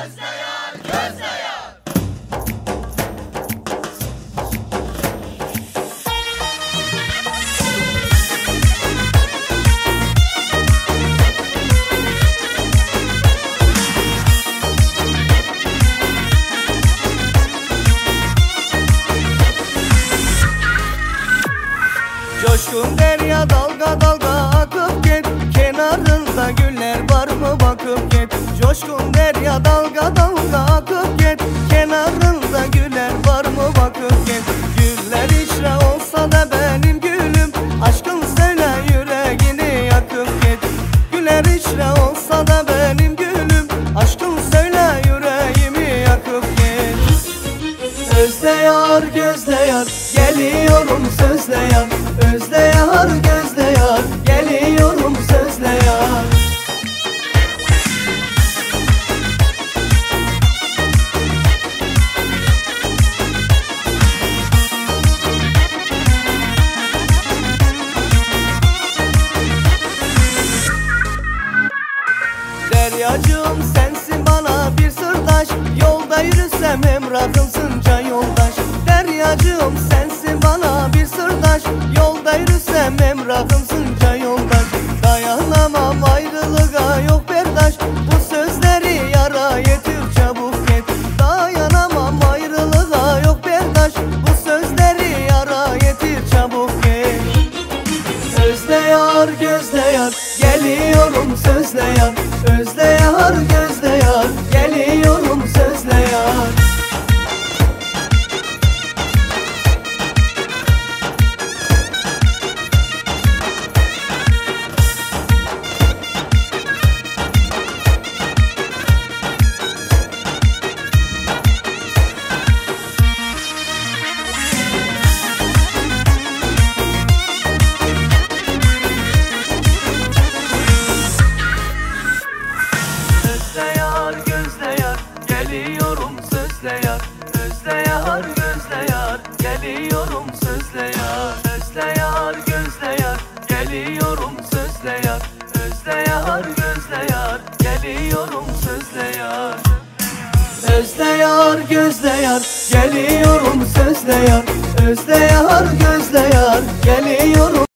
Gözde yar, gözde yar. Coşkun derya dalga dalga akıp git, kenarında güller var mı bakıp git. Coşkun derya dalga dalga akıp git, kenarında güller var mı bakıp git. Güller içre olsa da benim gülüm, aşkın söyle yüreğini yakıp git. Güller içre olsa da benim gülüm, aşkın söyle yüreğimi yakıp git. Özde yar gözde yar, geliyorum sözle yar. Özde yar gözde yar, geliyorum sözle yar. Deryacığım sensin bana bir sırdaş, yolda yürüsem emrahımsınca yoldaş. Deryacığım sensin bana bir sırdaş, yolda yürüsem emrahımsınca yoldaş. Dayanamam ayrılığa yok berdaş, bu sözleri yara yetir çabuk et. Dayanamam ayrılığa yok berdaş, bu sözleri yara yetir çabuk et. Özde yar gözde yar, geliyorum sözle yar. Özde yar gözde yar, geliyorum sözle yar. Özde yar gözde yar, geliyorum sözle yar. Özde yar gözde yar, geliyorum sözle yar. Özde yar gözde yar, geliyorum sözle yar. Özde yar gözde yar, geliyorum sözle yar. Özde yar gözde yar, geliyorum sözle yar. Özde yar gözde yar, geliyorum.